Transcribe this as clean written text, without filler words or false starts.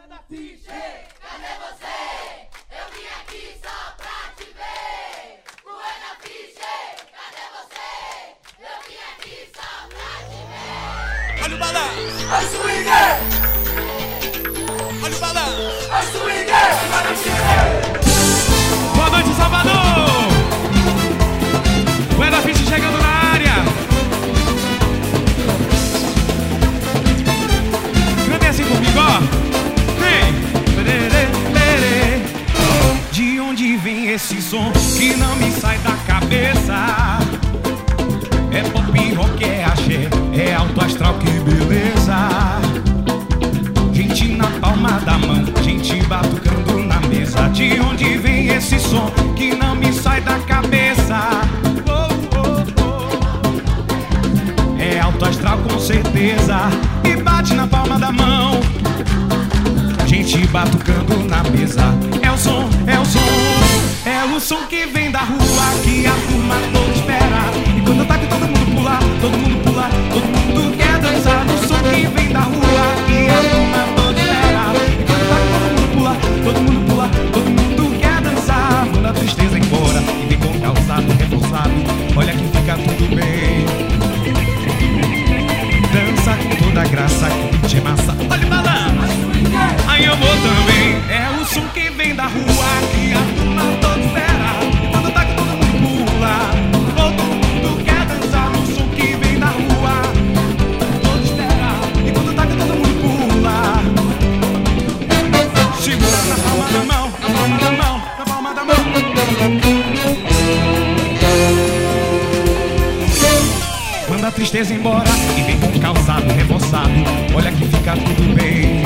Cadê você? Eu vim aqui só pra te ver. Buena Fiche, cadê você? Eu vim aqui só pra te ver. Olha o balanço! A swing! Olha o balanço! A swing! Boa noite, Salvador! Buena Fiche chegando na área! Canta assim comigo, ó! De onde vem esse som que não me sai da cabeça? É pop, rock, é axé, é alto astral, que beleza. Gente na palma da mão, gente batucando na mesa. De onde vem esse som que não me sai da cabeça? Oh, oh, oh. É alto astral com certeza, e bate na palma da mão. Gente batucando na mesa. É o som, é o som. É o som que vem da rua, que a turma toda espera. E quando tá que todo mundo pula, todo mundo pula, todo mundo quer dançar. O som que vem da rua, que a turma toda espera. E quando tá que todo mundo pula, todo mundo pula, todo mundo quer dançar. Manda a tristeza embora e vem com calçado reforçado. Olha que fica tudo bem. Dança com toda a graça, que massa. Olha o balanço! Aí eu vou também. É o som que vem da rua, que a turma toda espera. E quando tá que todo mundo pula, todo mundo quer dançar. O som que vem da rua, todo espera. E quando tá que todo mundo pula, segura na palma da mão, na palma da mão, na palma da mão. Manda a tristeza embora e vem com calçado reforçado. Olha que fica tudo bem.